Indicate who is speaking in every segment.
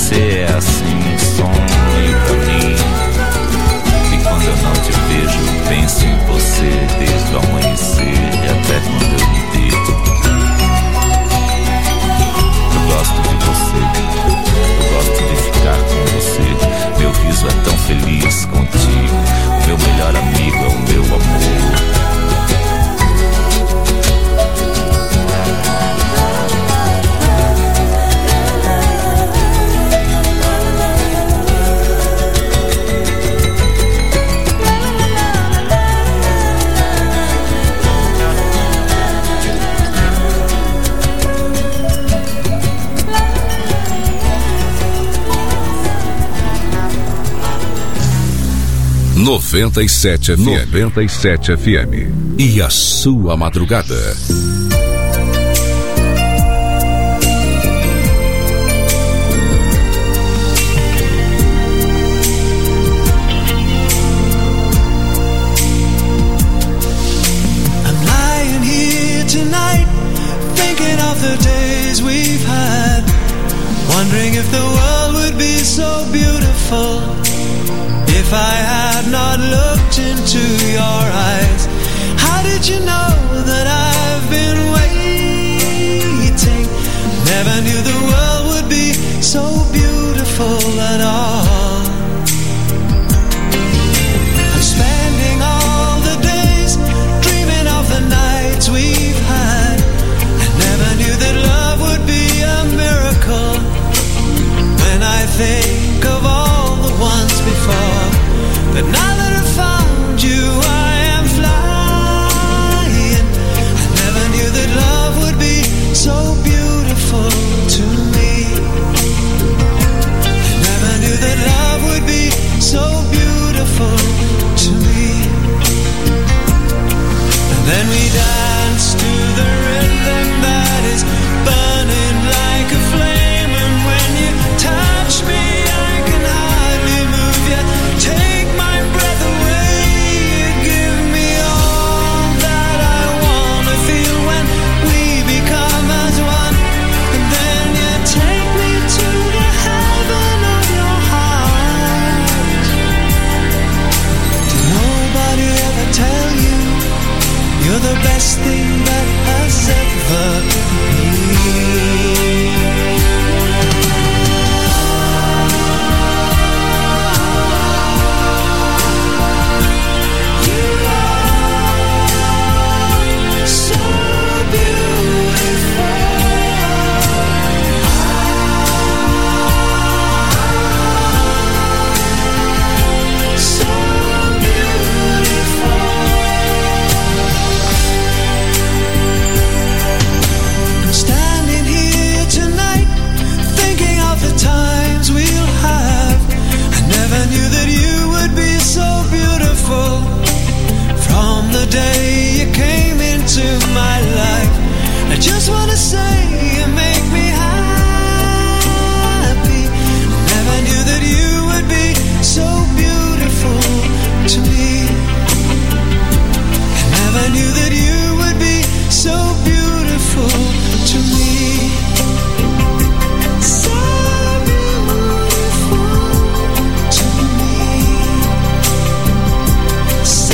Speaker 1: você é assim um sonho pra mim. E quando eu não te vejo, eu penso em você desde o amanhecer e até quando eu me deito. Eu gosto de você, eu gosto de ficar com você. Meu riso é tão feliz contigo. O meu melhor amigo é o meu amor.
Speaker 2: Noventa e 97 FM. E a sua madrugada.
Speaker 3: I'm lying here tonight, thinking of the days we've had, wondering if the world would be so beautiful if I had not looked into your eyes. How did you know that I've been waiting? Never knew the world would be so beautiful at all. I'm spending all the days dreaming of the nights we've had. I never knew that love would be a miracle. When I think of all the ones before, but now that I've found you, I am flying. I never knew that love would be so beautiful to me. I never knew that love would be so beautiful to me. And then we dance to the rhythm that is burning like a flame. And when you touch me, I can hardly move you. Take my breath away, you give me all that I wanna feel when we become as one. And then you take me to the heaven of your heart. Did nobody ever tell you you're the best thing that has ever been? The day you came into my life, I just wanna say you make me happy. Never knew that you would be so beautiful to me. I never knew that you would be so beautiful to me. So beautiful to me. So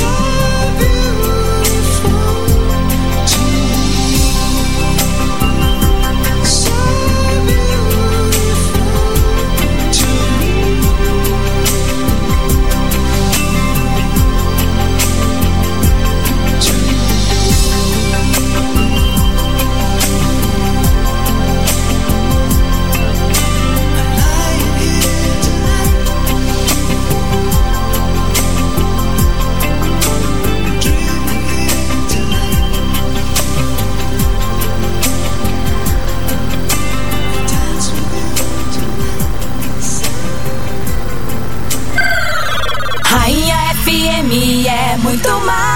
Speaker 3: muito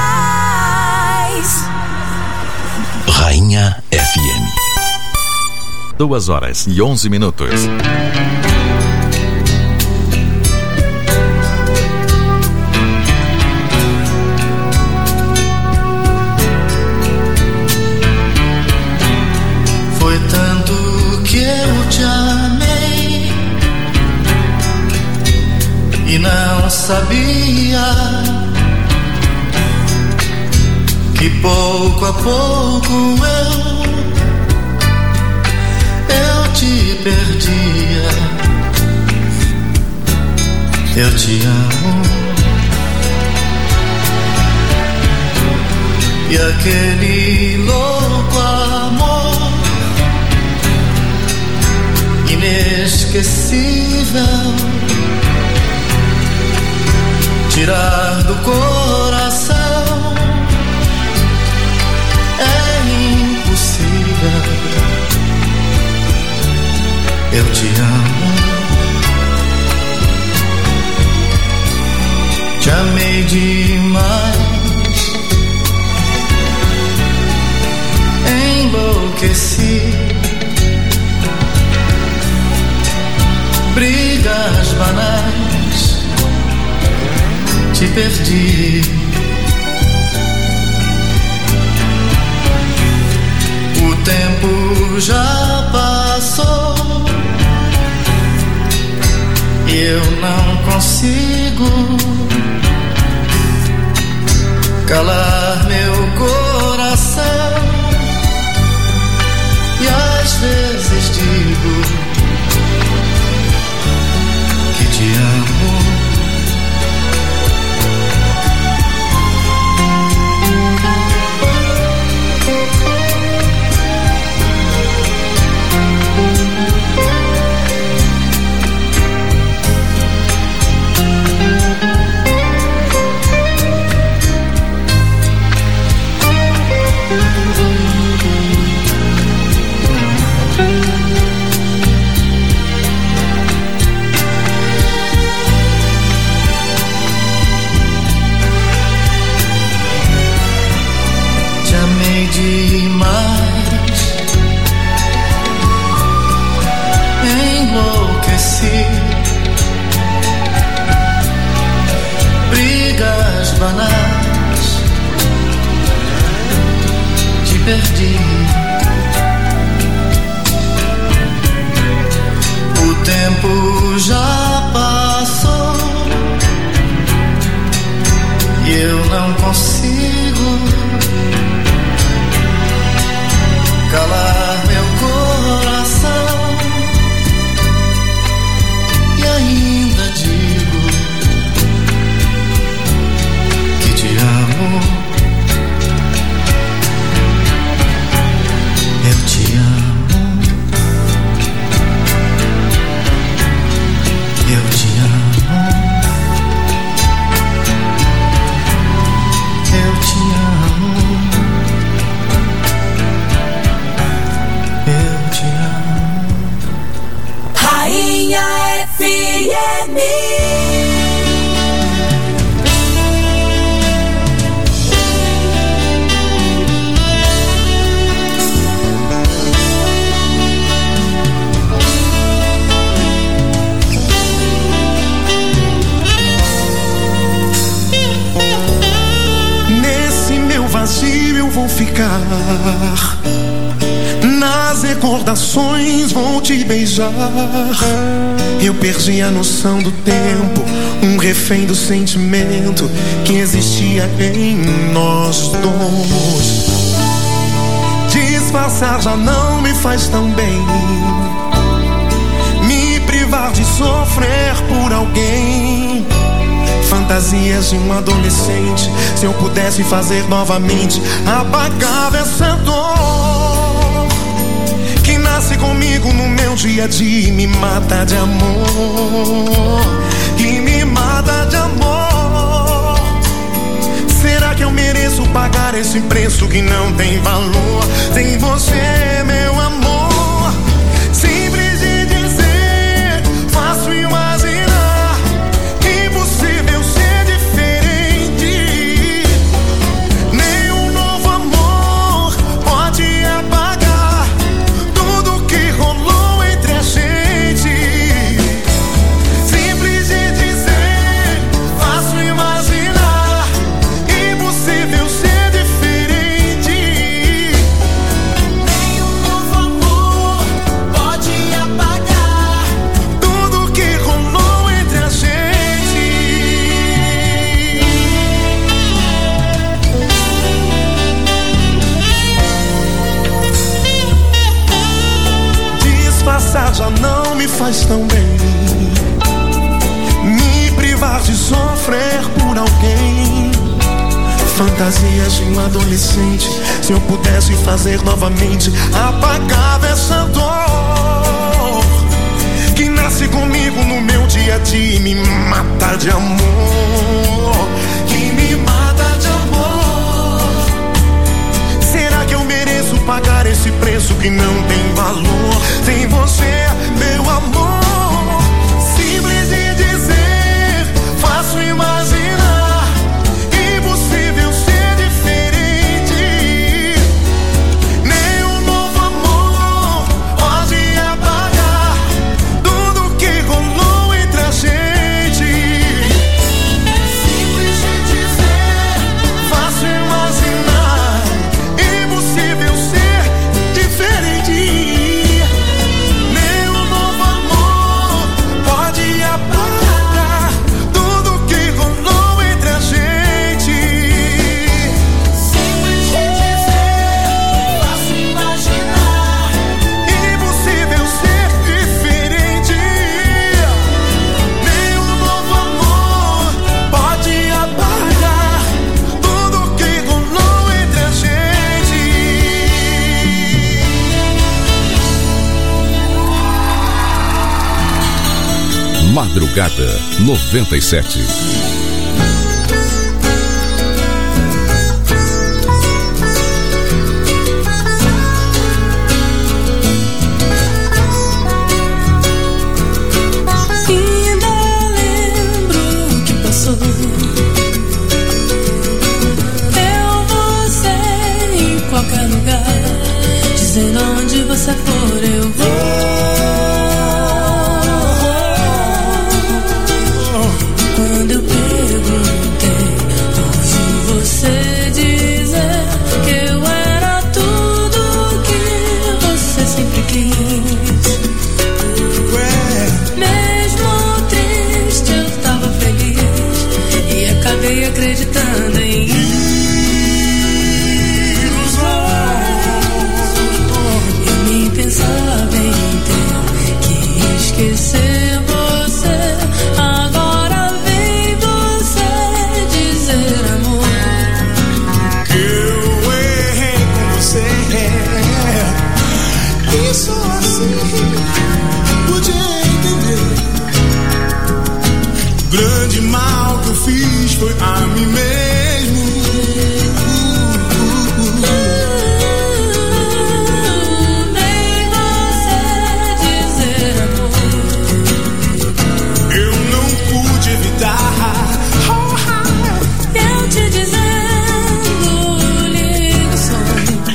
Speaker 3: mais.
Speaker 2: Rainha FM. 2h11.
Speaker 3: Foi tanto que eu te amei
Speaker 4: e não sabia que pouco a pouco eu te perdia. Eu te amo e aquele louco amor inesquecível tirar do coração é impossível. Eu te amo, te amei demais, enlouqueci. Brigas banais, te perdi. O tempo já passou e eu não consigo calar meu coração. E às vezes digo que te amo. Demais, enlouqueci. Brigas banais, te perdi. O tempo já passou e eu não consigo calar meu coração. E ainda digo que te amo. Eu te amo. Eu te amo. Eu te amo.
Speaker 5: Rainha FM.
Speaker 6: Nesse meu vazio eu vou ficar, nas recordações vou te beijar. Eu perdi a noção do tempo, um refém do sentimento que existia em nós dois. Disfarçar já não me faz tão bem, me privar de sofrer por alguém. Fantasias de um adolescente, se eu pudesse fazer novamente, apagava essa dor que nasce comigo no meu dia a dia e me mata de amor, e me mata de amor. Será que eu mereço pagar esse preço que não tem valor? Sem você, meu amor, simples de dizer, fácil imaginar, impossível ser diferente. Nenhum novo amor pode apagar tudo que rolou entre a gente. Simples de dizer, fácil imaginar, impossível ser diferente. Nenhum Fantasias de um adolescente. Se eu pudesse fazer novamente, apagava essa dor que nasce comigo no meu dia a dia e me mata de amor. Que me mata de amor. Será que eu mereço pagar esse preço que não tem valor? Tem você, meu amor. Simples de dizer, fácil imaginar. Impossível ser diferente. Nenhum novo amor pode apagar tudo que rolou entre a gente. Simples de dizer, fácil imaginar. Impossível ser diferente. Nenhum novo amor pode apagar tudo que rolou entre a gente. Simples de dizer, fácil imaginar. Impossível ser diferente. Nenhum novo amor pode apagar tudo que rolou entre a gente.
Speaker 2: Madrugada 97.
Speaker 5: Ainda lembro o que passou. Eu, você, em qualquer lugar, dizendo onde você for, eu vou. Quando eu perguntei, ouvi você dizer que eu era tudo que você sempre quis. Mesmo triste, eu tava feliz e acabei acreditando em eu nem pensava em ter que esquecer você. Agora vem você dizer, amor,
Speaker 6: Eu errei com você. Isso assim podia entender. O grande mal que eu fiz foi a mim mesmo.
Speaker 5: vem você dizer, amor.
Speaker 6: Eu não pude evitar.
Speaker 5: Eu te dizendo, liga o som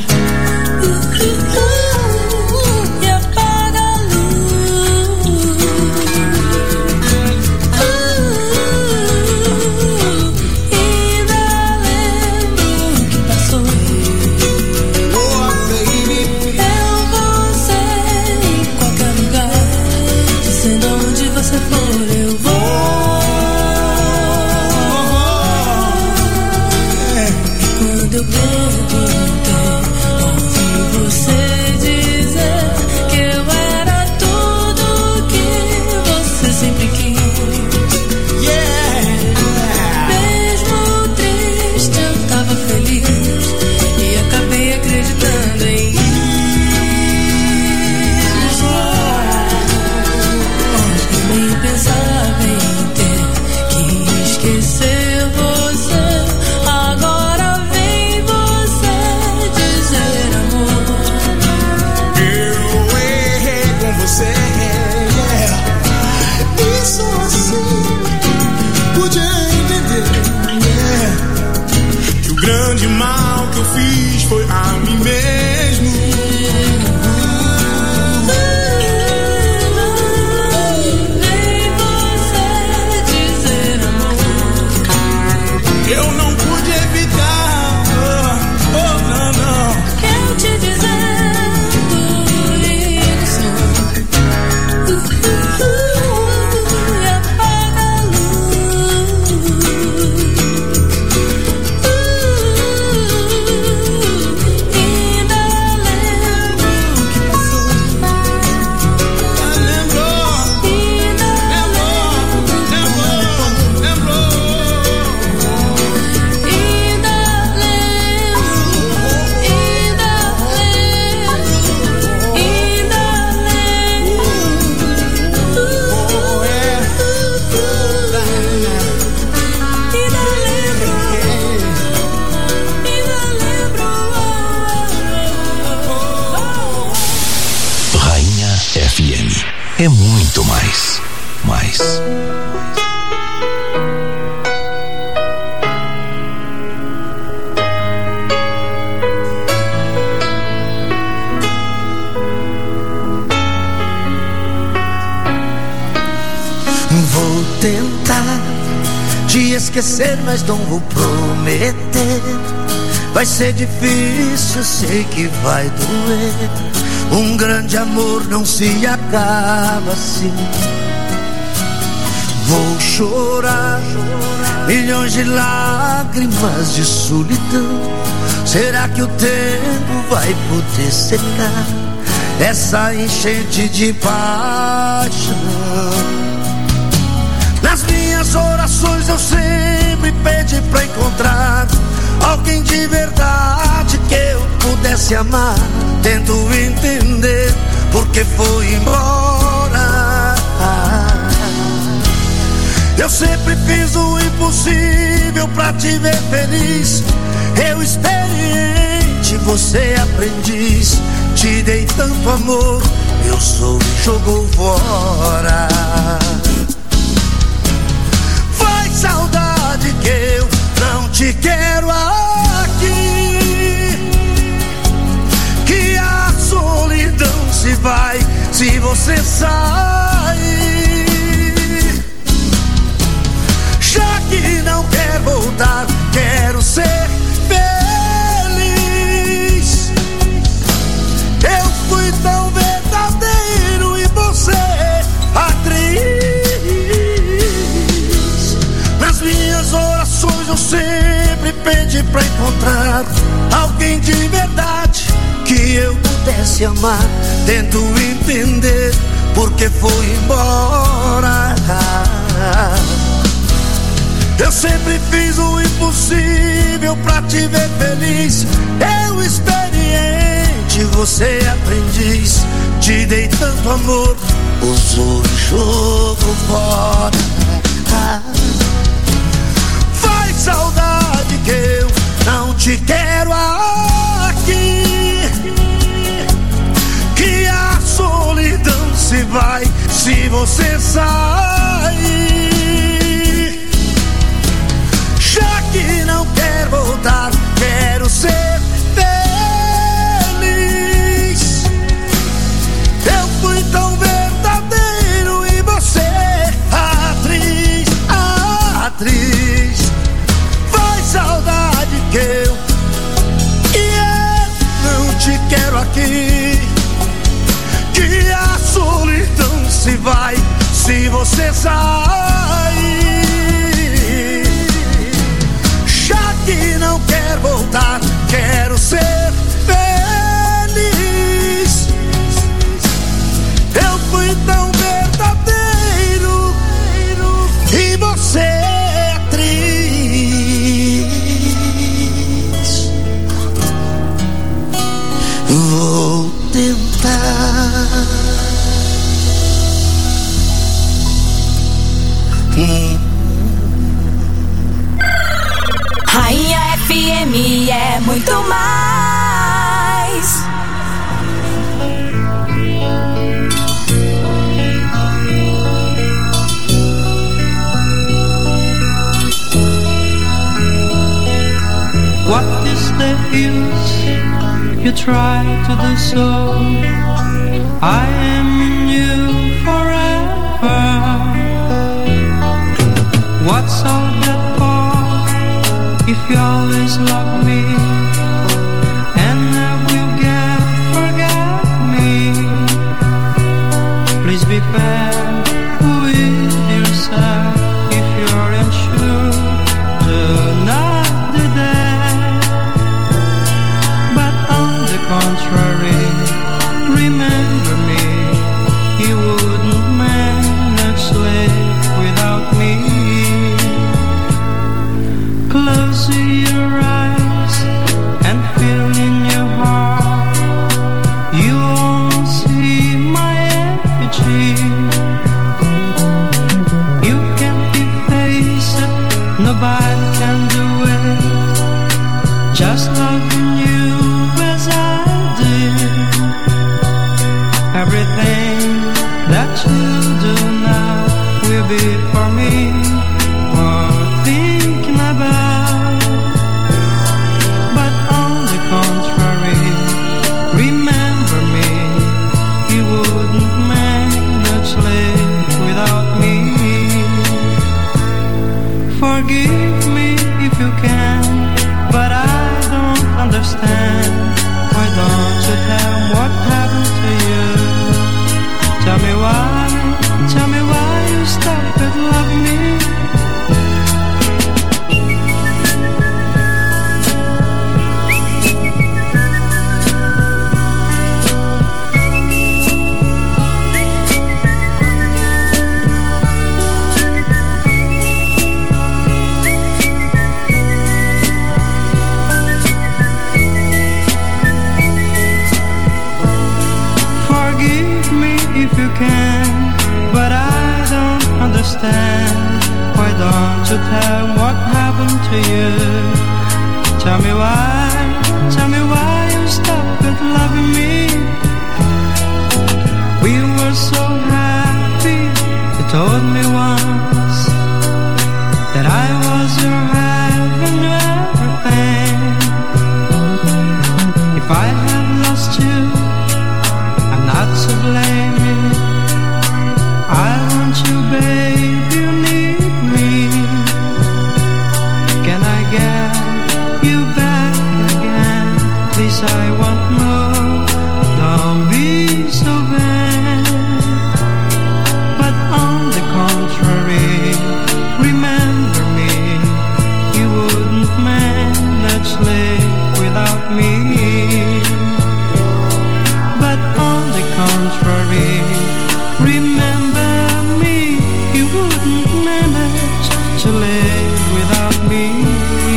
Speaker 5: e apaga a luz. Ainda lembro o que passou.
Speaker 6: Oh, baby.
Speaker 5: Eu, você, em qualquer lugar, dizendo onde você for, eu vou. Quando eu perguntei, ouvi você dizer que eu era tudo que você sempre quis. Mesmo triste, eu tava feliz e acabei acreditando em eu nem pensava em ter que esquecer você. Agora vem você dizer, amor,
Speaker 6: Eu errei com você. Isso assim podia entender. Que o grande mal que eu fiz foi a mim mesmo.
Speaker 5: vem você dizer, amor.
Speaker 6: Eu não pude evitar. Oh, não, não.
Speaker 5: Eu te dizendo, liga o som e apaga a luz. Ainda
Speaker 7: mais.
Speaker 8: Vou tentar te esquecer, mas não vou prometer. Vai ser difícil, sei que vai doer. Um grande amor não se acaba assim. Vou chorar milhões de lágrimas de solidão. Será que o tempo vai poder secar essa enchente de paixão? Nas minhas orações eu sempre pedi pra encontrar alguém de verdade que eu pudesse amar. Tento entender porque foi embora. Eu sempre fiz o impossível pra te ver feliz. Eu experiente, você aprendiz. Te dei tanto amor, meu sonho jogou fora. Vai saudade que eu não te quero aqui, que a solidão se vai se você sair. Já que não quer voltar, quero ser feliz. Eu fui tão verdadeiro e você atriz. Nas minhas orações eu sempre pedi pra encontrar alguém de verdade que eu pudesse amar. Tento entender porque foi embora. Eu sempre fiz o impossível pra te ver feliz. Eu experiente, você aprendiz. Te dei tanto amor, usou o jogo fora. Vai saudade que eu não te quero aqui, que a solidão se vai se você sair. Já que não quer voltar, quero ser feliz. Eu fui tão verdadeiro e você atriz, atriz. Vai saudade que eu não te quero aqui, que a solidão se vai se você sair. Já que não quer voltar, quero ser feliz. Eu fui tão verdadeiro e você é atriz. Vou tentar.
Speaker 5: Rainha FM é muito mais.
Speaker 4: What is the use? You try to do so. I am in you forever. What's all that for? If you always love me, and never will forget me, please be fair with yourself. If you're unsure, do not do that. But on the contrary, remember me. be for me worth thinking about. But on the contrary, remember me, you wouldn't manage live without me. Forgive me if you can, but I don't understand. Why don't you tell me what happened to you? Tell me why you stopped loving me. If you can, but I don't understand. Why don't you tell me what happened to you? Tell me why you stopped loving me. We were so happy, you told me once that I was your heaven, everything. If I have lost you, I'm not to blame. I want you, babe, you need me. Can I get you back again? Please, I want more. Don't be so vain. But on the contrary, remember me. You wouldn't manage live without me. But on the contrary, remember me, you wouldn't manage to live without me.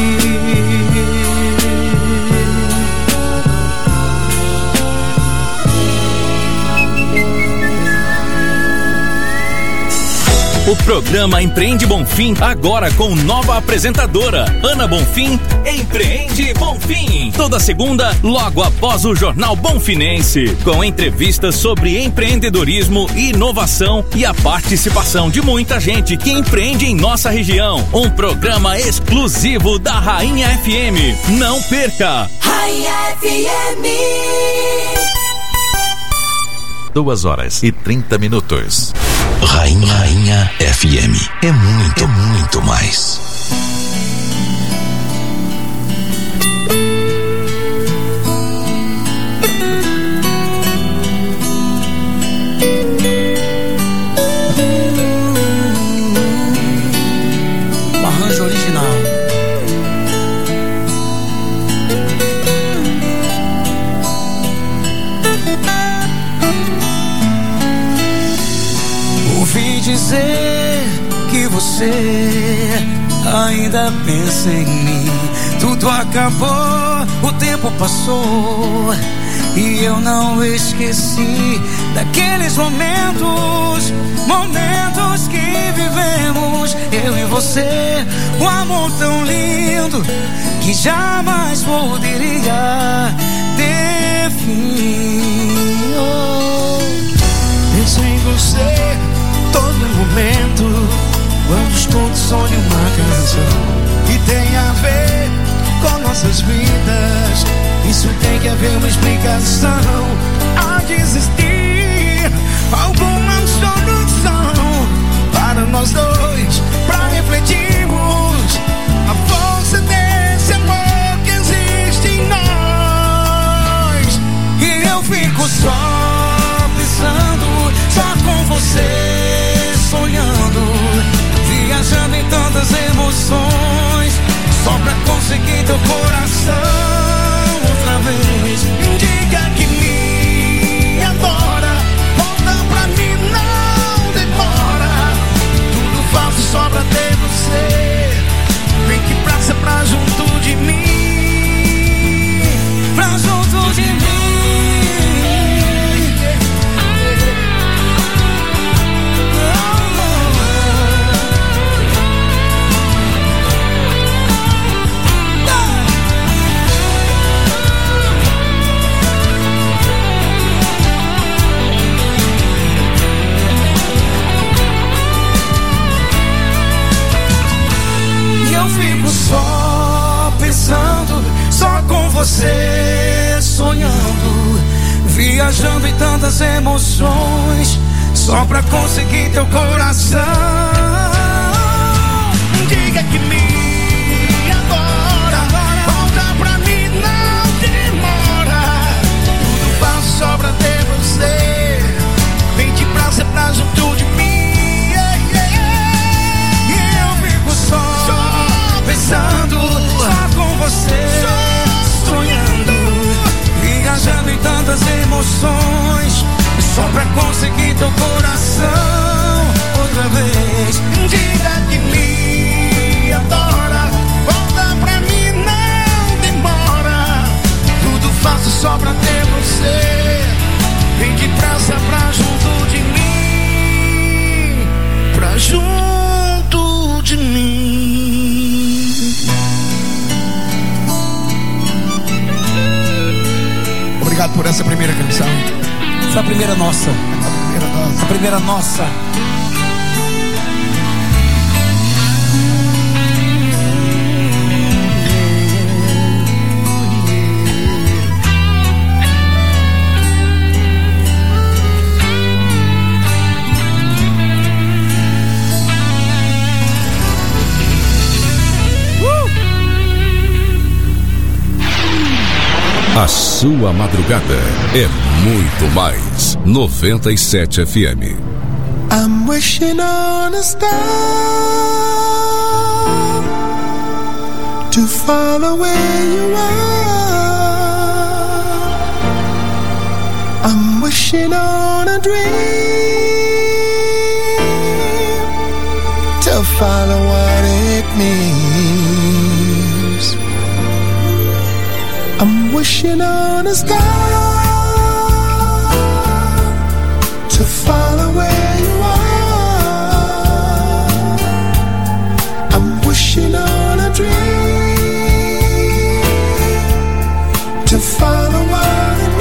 Speaker 7: O programa Empreende Bonfim, agora com nova apresentadora, Ana Bonfim. Empreende Bonfim, toda segunda, logo após o Jornal Bonfinense, com entrevistas sobre empreendedorismo e inovação e a participação de muita gente que empreende em nossa região. Um programa exclusivo da Rainha FM. Não perca!
Speaker 5: Rainha FM.
Speaker 2: 2h30.
Speaker 9: Rainha FM é muito mais.
Speaker 8: O arranjo original.
Speaker 3: Ouvi dizer que você ainda pensa em mim. Tudo acabou, o tempo passou e eu não esqueci daqueles momentos que vivemos, eu e você. Um amor tão lindo que jamais poderia ter fim.
Speaker 6: Penso em você todo momento, quando escuto sonho uma canção que tem a ver com nossas vidas. Isso tem que haver uma explicação. Há de existir alguma solução para nós dois, para refletirmos a força desse amor que existe em nós.
Speaker 3: E eu fico só pensando, só com você, sonhando, viajando em tantas emoções, só pra conseguir teu coração outra vez.
Speaker 6: Diga que me adora, volta pra mim. fico só pensando, só com você sonhando, viajando em tantas emoções, só pra conseguir teu coração. Diga que me adora, volta pra mim, não demora. Tudo faço só pra ter você, vem depressa pra junto de mim. E eu fico só pensando, só com você sonhando, viajando em tantas emoções, só pra conseguir teu coração outra vez. Diga que me adora, volta pra mim, não demora. Tudo faço só pra ter você, vem depressa pra junto de mim, pra junto de mim. Obrigado por essa primeira canção.
Speaker 10: Essa primeira nossa. A primeira nossa.
Speaker 2: A sua madrugada é muito mais 97 FM.
Speaker 6: I'm wishing on a star to follow where you are. I'm wishing on a dream to follow what it means. I'm wishing on a star to follow where you are. I'm wishing on a dream to follow what it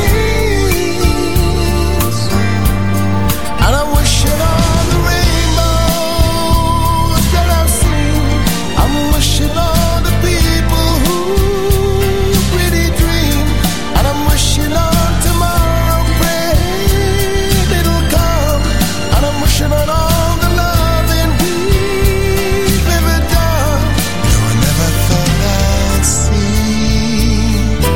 Speaker 6: means. And I'm wishing on the rainbows that I've seen. I'm wishing on the people who really dream. And I'm wishing on tomorrow, praying it'll come. And I'm wishing on all the loving we've ever done. No, I never thought I'd see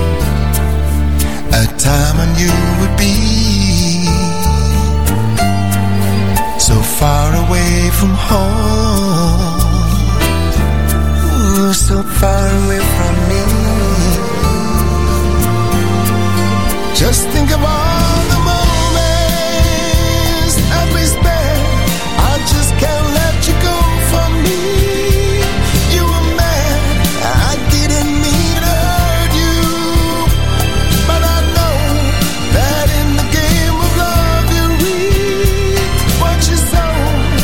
Speaker 6: a time when you would be so far away from home. Ooh, so far away from me. Just think of all the moments that we spent. I just can't let you go from me. You were mad, I didn't mean to hurt you, but I know that in the game of love you reap what you sow.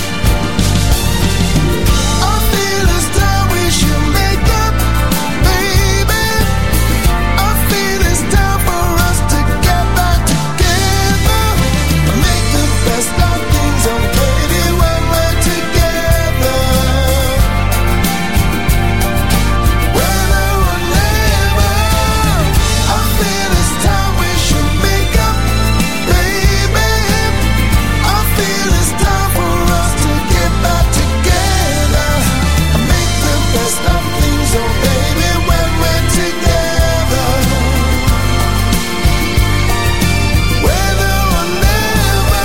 Speaker 6: I feel as though we should make up, baby. I feel it's time for us to get back together. Make the best of things, oh baby, when we're together. Whether or never, I feel it's time we should make up, baby. I feel it's time for us to get back together. Make the best of things, oh baby, when we're together. Whether or never,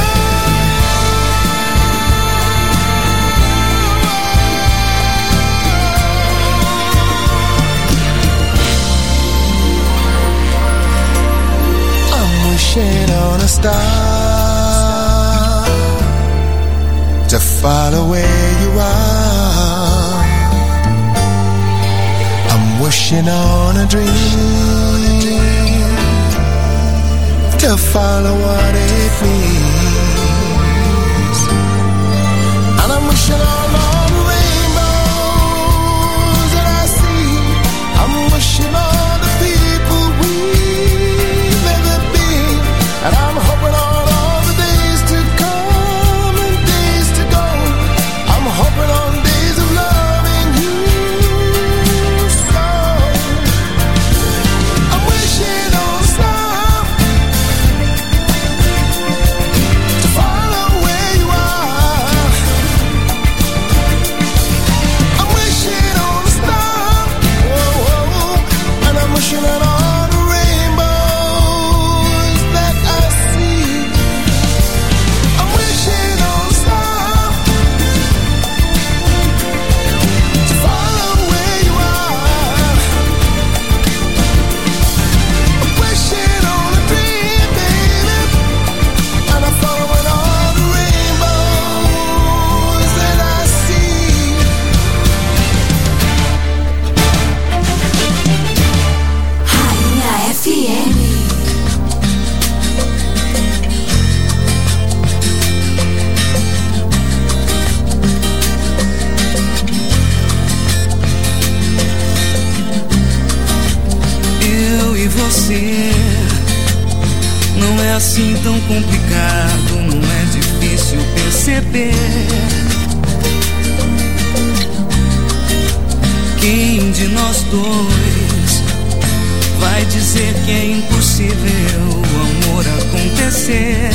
Speaker 6: I'm wishing on a star to follow where you are. I'm wishing on a dream to follow what it means. And I'm wishing on all the rainbows that I see. I'm wishing on the people we've ever been. And I'm hoping on all the days to come and days to go. I'm hoping on days of loving you
Speaker 3: assim tão complicado, não é difícil perceber. Quem de nós dois vai dizer que é impossível o amor acontecer?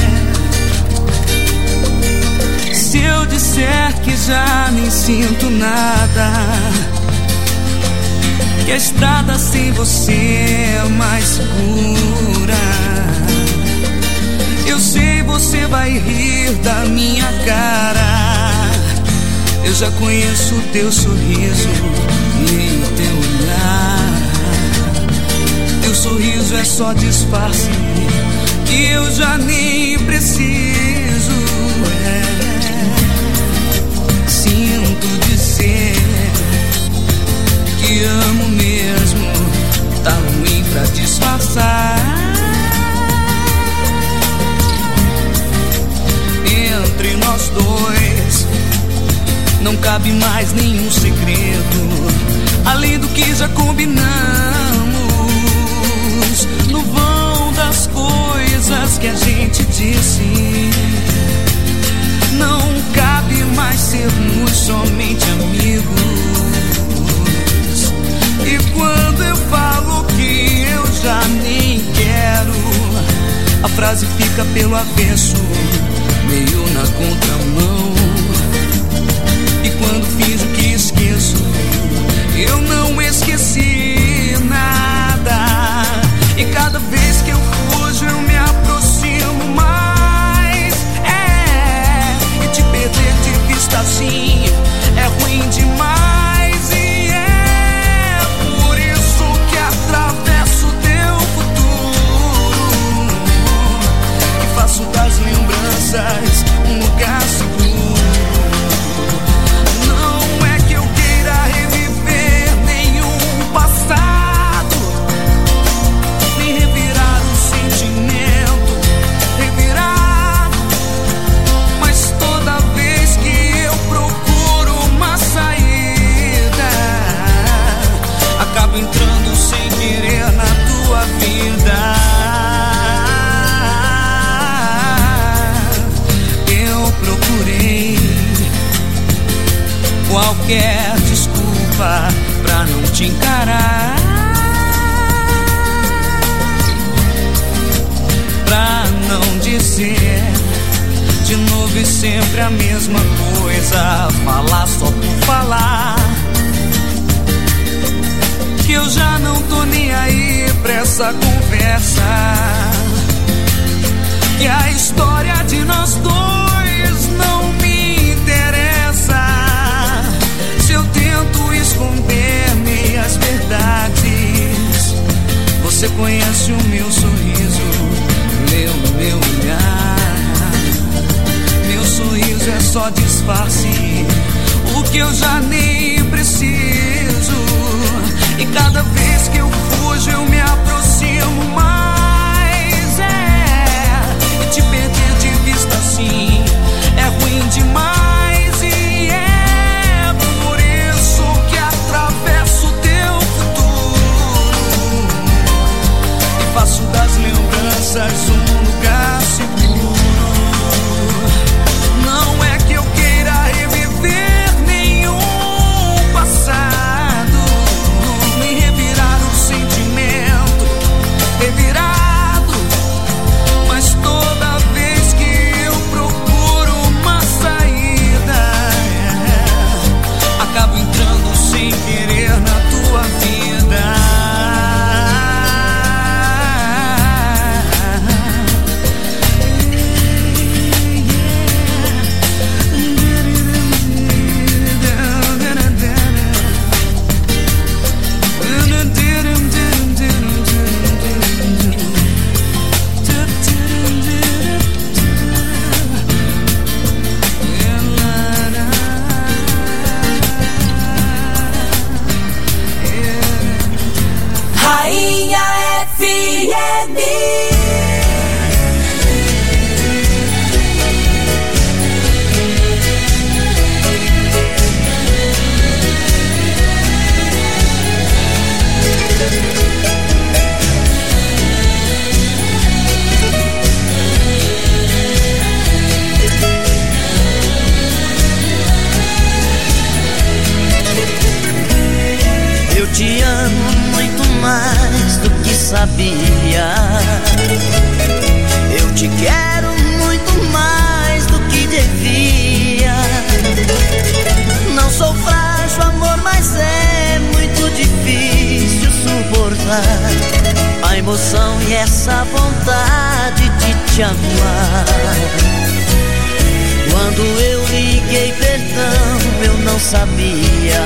Speaker 3: Se eu disser que já nem sinto nada, que a estrada sem você é mais segura, eu sei você vai rir da minha cara. Eu já conheço o teu sorriso e o teu olhar. Teu sorriso é só disfarce que eu já nem preciso. Sinto dizer que amo mesmo, tá ruim pra disfarçar. Entre nós dois não cabe mais nenhum segredo, além do que já combinamos. No vão das coisas que a gente disse, não cabe mais sermos somente amigos. E quando eu falo que eu já nem quero, a frase fica pelo avesso, meio na contramão. E quando finjo que esqueço, eu não esqueci nada. E cada vez que eu fujo eu me aproximo mais. E te perder de vista assim é ruim demais. E é por isso que atravesso teu futuro e faço das lembranças um lugar seguro. Não é que eu queira reviver nenhum passado, nem revirar um sentimento revirado, mas toda vez que eu procuro uma saída, acabo entrando sem querer na tua vida. Eu procurei qualquer desculpa pra não te encarar, pra não dizer de novo e sempre a mesma coisa, falar só por falar, que eu já não tô nem aí pra essa conversa, que a história de nós dois não me interessa. Se eu tento esconder meias verdades, você conhece o meu sorriso, meu olhar. Meu sorriso é só disfarce, o que eu já nem preciso. E cada vez que eu fujo eu me aproximo mais. E te perder de vista assim é ruim demais. E é por isso que atravesso teu futuro e faço das lembranças um lugar seguro. Não é que eu queira reviver nenhum passado, nem revirar um sentimento revirado, mas toda vez que eu procuro uma saída, acabo entrando sem querer na tua vida.
Speaker 5: Rainha FM.
Speaker 8: sabia. Eu te quero muito mais do que devia. Não sou frágil, amor, mas é muito difícil suportar a emoção e essa vontade de te amar. Quando eu liguei perdão, eu não sabia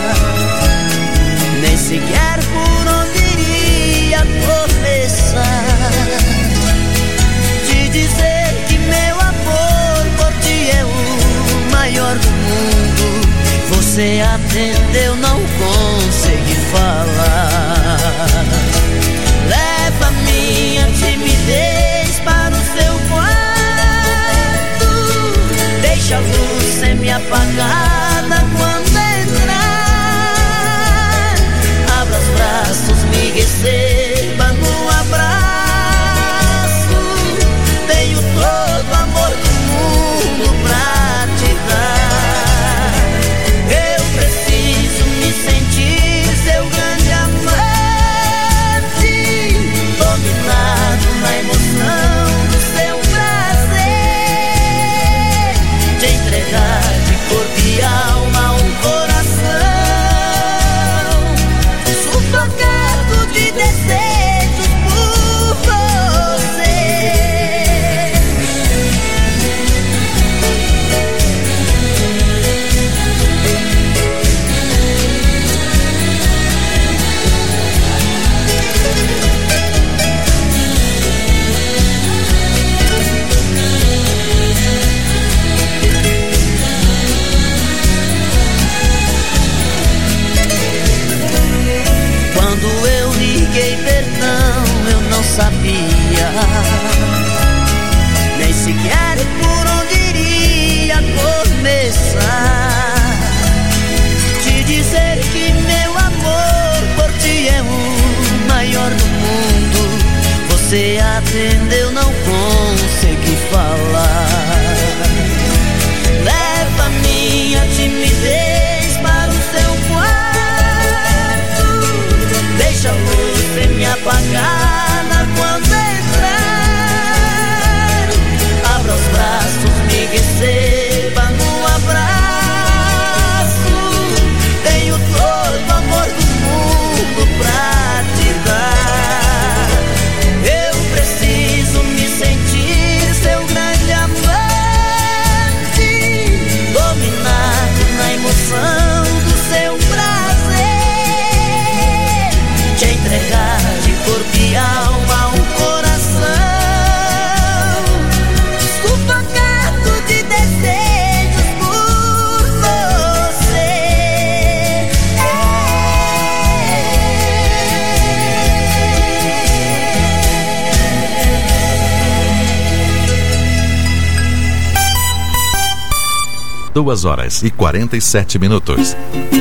Speaker 8: nem sequer por onde iria começar. Te dizer que meu amor por ti é o maior do mundo. Você atendeu, não consegui falar. Leva minha timidez para o seu quarto. Deixa a luz semi-apagada quando entrar. Abra os braços, me receba no abraço. Tenho todo o amor do mundo pra te dar. Eu preciso me sentir seu grande amante, dominado na emoção do seu prazer, te entregar de corpo e alma um coração, sufocado de desejos por você. Quando eu liguei perdão, eu não sabia nem sequer por onde iria começar. Te dizer que meu amor por ti é o maior do mundo. Você atendeu, não consegui falar. Leva minha timidez para o seu quarto. Deixa a luz semi-apagada quando entrar. Abra os braços, me receba no abraço. Tenho todo o amor do mundo pra te dar. Eu preciso me sentir seu grande amante, dominado na emoção do seu prazer, te entregar de corpo e alma um coração, sufocado de desejos por você.
Speaker 2: Duas horas e 47 minutos.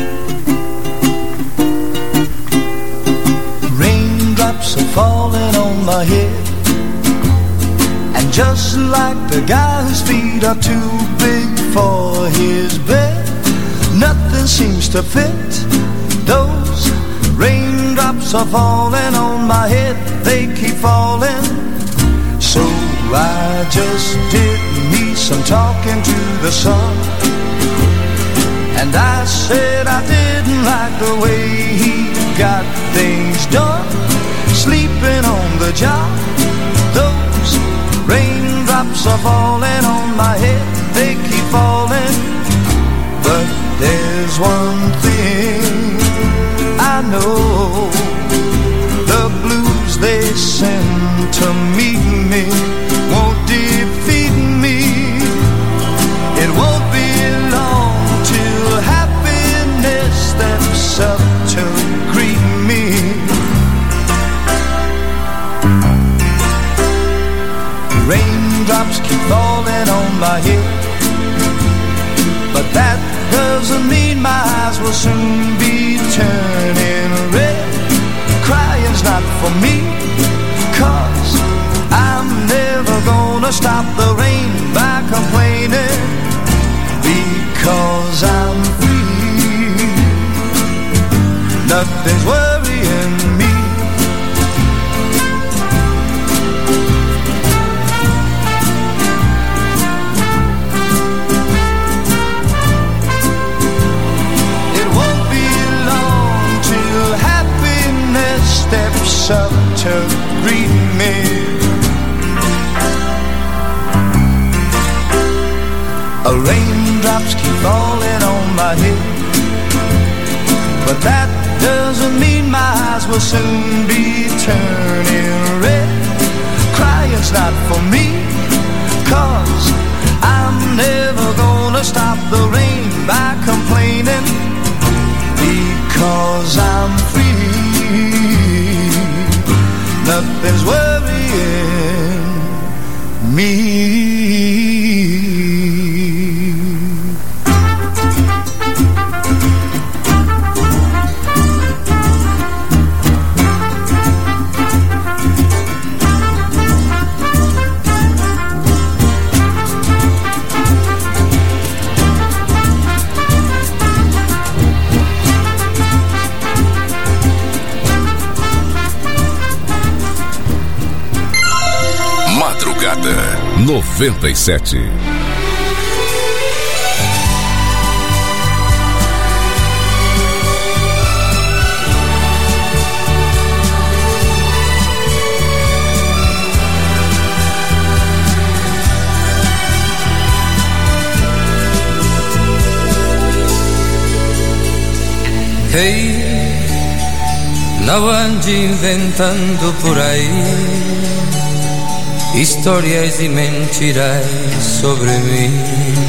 Speaker 11: Raindrops are falling on my head, and just like the guy whose feet are too big for his bed, nothing seems to fit. Those raindrops are falling on my head, they keep falling. So I just did me some talking to the sun, and I said I didn't like the way he got things done, sleeping on the job. Those raindrops are falling on my head, they keep falling. But there's one thing I know, the blues they send to meet me won't defeat me. It won't be long till happiness steps up to greet me. Raindrops keep falling on my head, but that doesn't mean my eyes will soon be turning red. Crying's not for me, 'cause I'm never gonna stop the rain by complaining, because I'm free. Nothing's worrying me. Raindrops keep falling on my head, but that doesn't mean my eyes will soon be turning red. Crying's not for me, 'cause I'm never gonna stop the rain by complaining, because I'm free. Nothing's worrying me.
Speaker 2: Madrugada 97.
Speaker 12: Hey, não ande inventando por aí histórias e mentiras sobre mim.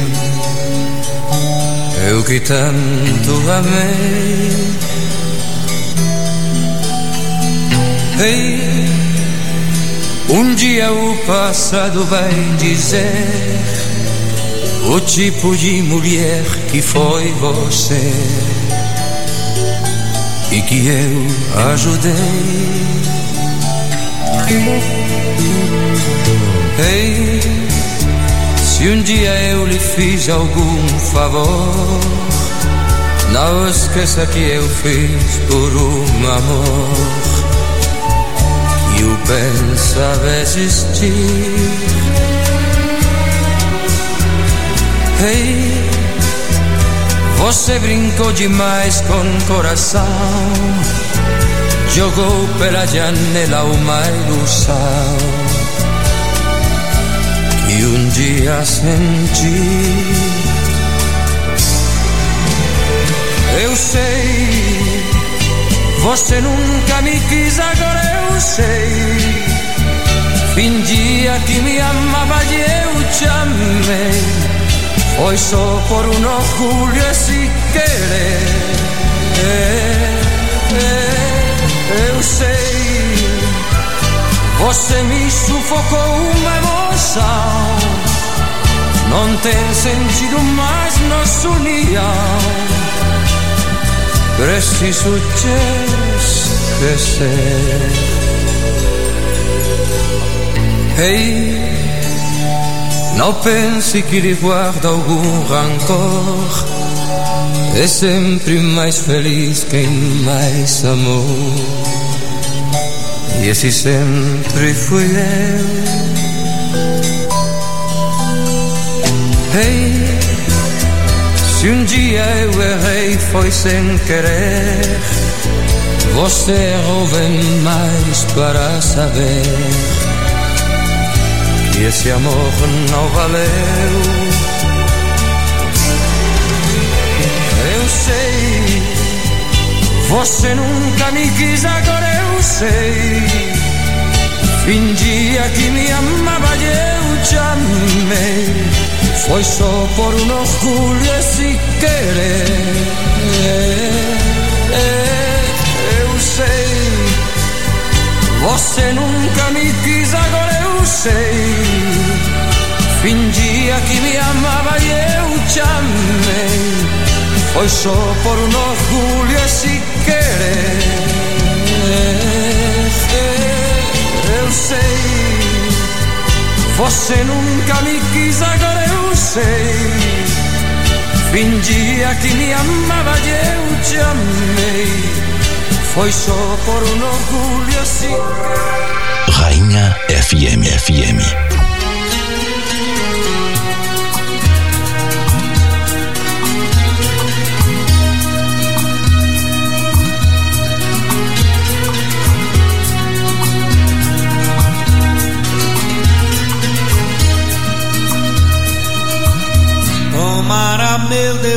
Speaker 12: Eu que tanto amei. Ei, um dia o passado vai dizer o tipo de mulher que foi você e que eu ajudei. Ei, se um dia eu lhe fiz algum favor, não esqueça que eu fiz por um amor que eu pensava existir. Ei, você brincou demais com o coração, jogou pela janela uma ilusão que um dia senti. Eu sei, você nunca me quis, agora eu sei. Fingia que me amava e eu te amei. Foi só por um orgulho esse querer. Eu sei, você me sufocou uma emoção. Não tem sentido mais nossa união. Preciso te esquecer. Ei, não pense que lhe guarda algum rancor. É sempre mais feliz quem mais amou. E esse sempre fui eu. Ei, se um dia eu errei foi sem querer. Você errou bem mais para saber que esse amor não valeu. Eu sei, você nunca me quis, agora eu sei. Fingia que me amava e eu te amei. Foi só por um orgulho esse querer. Eu sei, você nunca me quis, agora eu sei. Fingia que me amava e eu te amei. Foi só por um orgulho esse querer. Eu sei, você nunca me quis, agora eu sei. Fingia que me amava e eu te amei. Foi só por um orgulho esse querer.
Speaker 9: Rainha FM.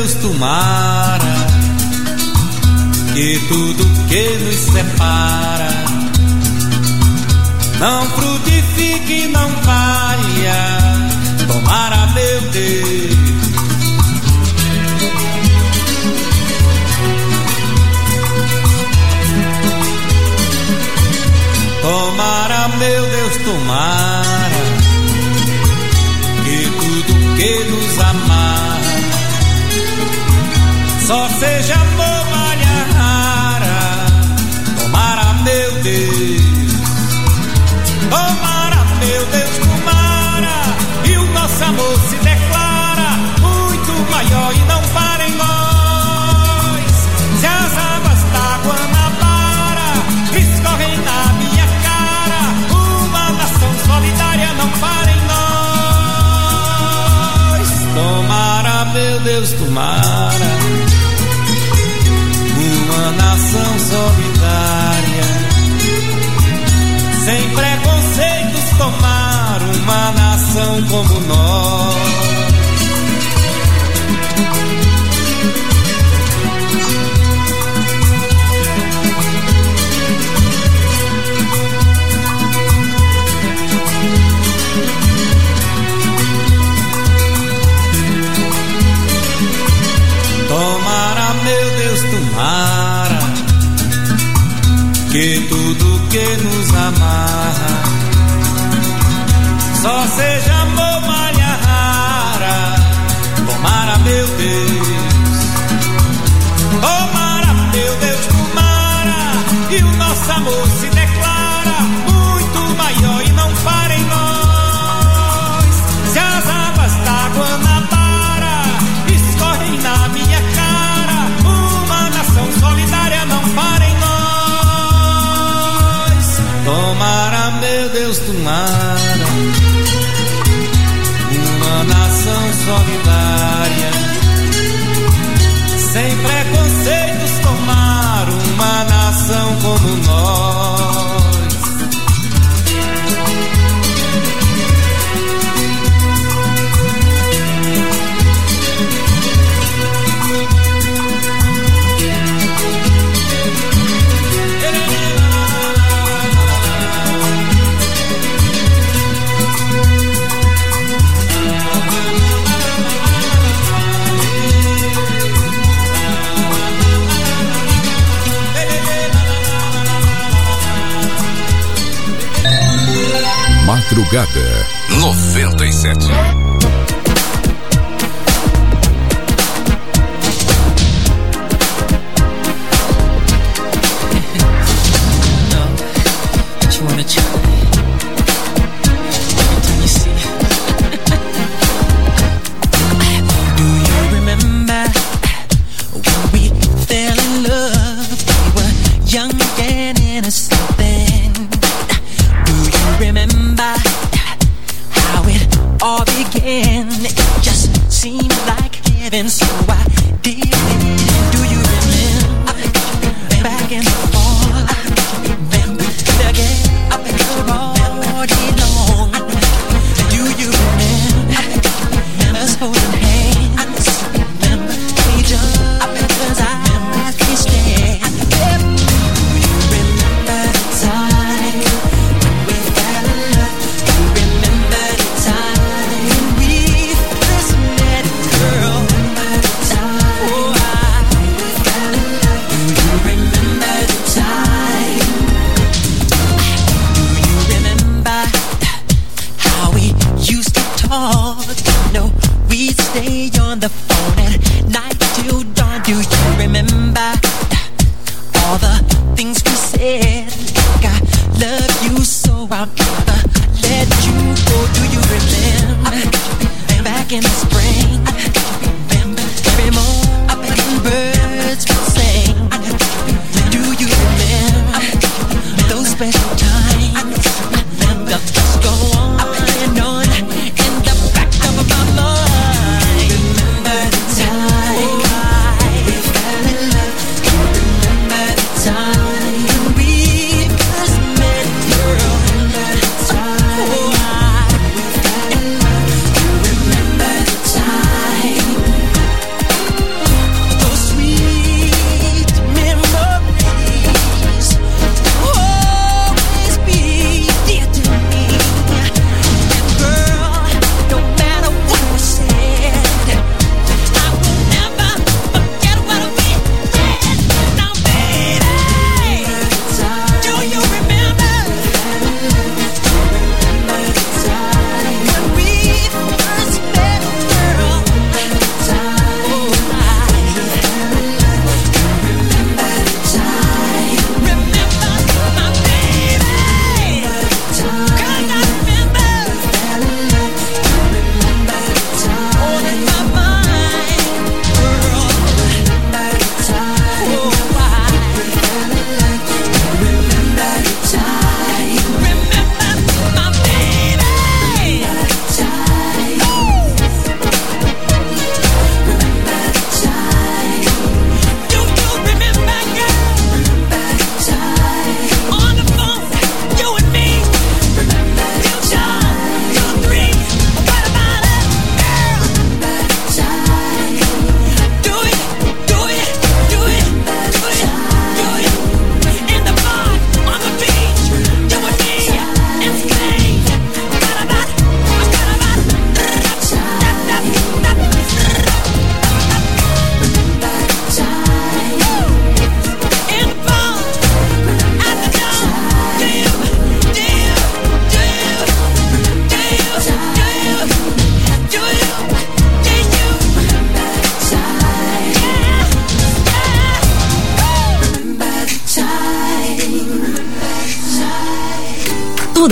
Speaker 12: Deus, tomara que tudo que nos separa não frutifique, não valha. Tomara, meu Deus. Tomara, meu Deus, tomara que tudo que nos amarra só seja amor, malha rara. Tomara, meu Deus. Tomara, meu Deus, tomara, e o nosso amor se declara muito maior e não para em nós. Se as águas da Guanabara escorrem na minha cara, uma nação solidária não para em nós. Tomara, meu Deus, tomara, uma nação solidária, sem preconceitos, tomar uma nação como nós. Tomara, meu Deus, tomara que tudo que nos amarra só seja amor, malha rara. Tomara, meu Deus. Tomara, meu Deus, tomara, e o nosso amor se declara muito maior e não para em nós. Se as águas da Guanabara escorrem na minha cara, uma nação solidária não para em nós. Tomara, meu Deus, tomara, uma nação solidária, sem preconceitos, tomar uma nação como nós.
Speaker 2: Madrugada 97.
Speaker 13: All began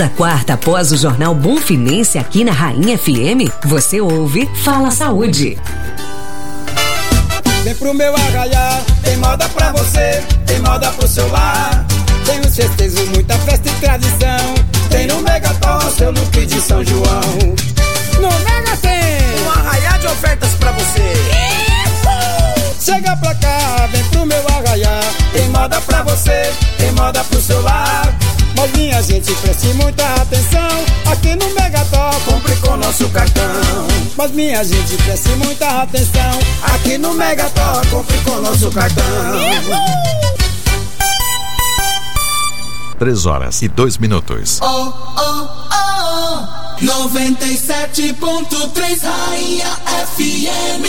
Speaker 13: Toda quarta, após o Jornal Bonfinense aqui na Rainha FM, você ouve Fala Saúde.
Speaker 12: Vem pro meu arraiá, tem moda pra você, tem moda pro seu lar. Tem os festejos, muita festa e tradição. Tem no Megatol, seu look de São João. No Mega tem
Speaker 14: um arraiá de ofertas pra você.
Speaker 12: Chega pra cá, vem pro meu arraiá. Tem moda pra você, tem moda pro seu lar. Mas minha gente, preste muita atenção. Aqui no Megatol, compre com nosso cartão. Mas minha gente, preste muita atenção. Aqui no Megatol, compre com nosso cartão.
Speaker 2: 3h02.
Speaker 3: 97.3 Rainha FM.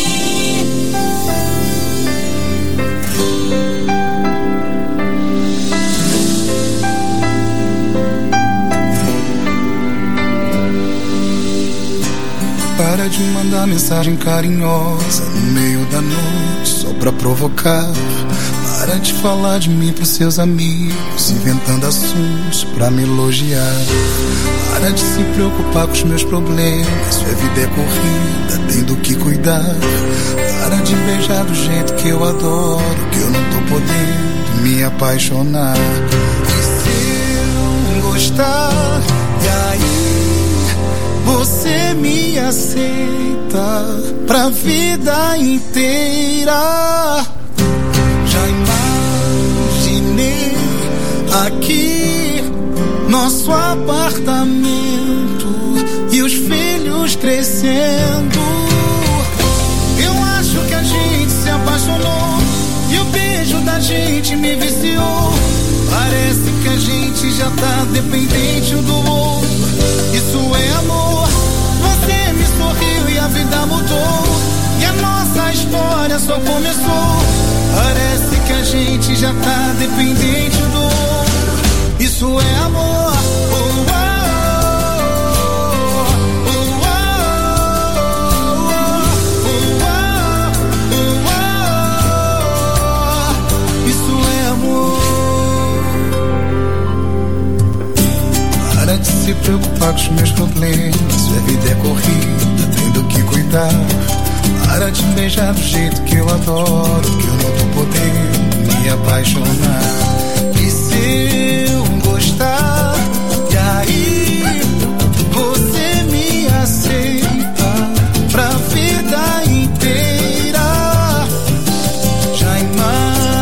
Speaker 6: Para de mandar mensagem carinhosa no meio da noite só pra provocar. Para de falar de mim pros seus amigos, inventando assuntos pra me elogiar. Para de se preocupar com os meus problemas, sua vida é corrida, tem do que cuidar. Para de beijar do jeito que eu adoro, que eu não tô podendo me apaixonar. E se eu gostar, e aí você me aceita pra vida inteira. Já imaginei aqui nosso apartamento e os filhos crescendo. Eu acho que a gente se apaixonou e o beijo da gente me viciou. Parece que a gente já tá dependente um do outro. Isso é amor. Você me sorriu e a vida mudou. E a nossa história só começou. Parece que a gente já tá dependente um do outro. Isso é amor. Para de se preocupar com os meus problemas, sua vida é corrida, tem do que cuidar. Para de beijar do jeito que eu adoro, que eu não tô